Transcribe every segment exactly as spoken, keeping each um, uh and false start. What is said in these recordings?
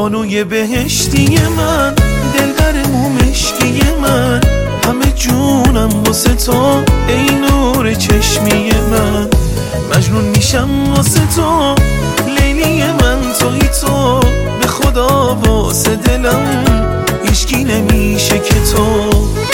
بانوی بهشتی من، دلبر مومشکی من، همه جونم واسه تو ای نور چشمی من. مجنون میشم واسه تو لیلی من، توی تو به خدا واسه دلم هیچکی نمیشه که تو.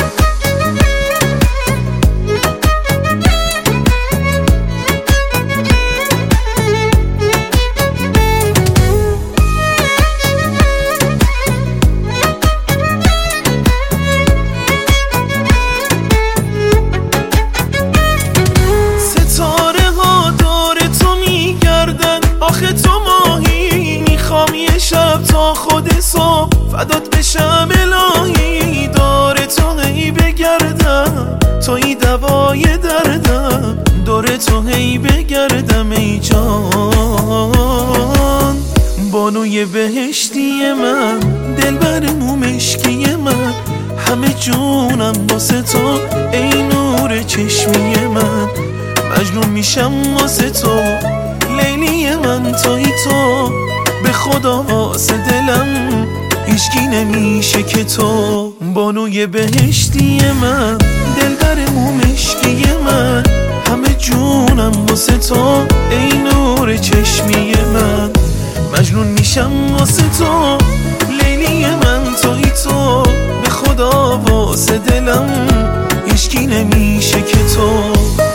آخه تو ماهی، میخوام یه شب تا خود صبح فدات بشم الهی. داره تو هی بگردم توی دوای دردم، داره تو هی بگردم ای جان. بانوی بهشتی من، دلبر مومشکی من، همه جونم واسه تو ای نور چشمی من. مجنون میشم واسه تو لیلی من، توی تو به خدا واسه دلم هیچکی نمیشه که تو. بانوی بهشتی من، دلبر مومشکی من، همه جونم واسه تو ای نور چشمی من. مجنون میشم واسه تو لیلی من، توی تو به خدا واسه دلم هیچکی نمیشه که تو.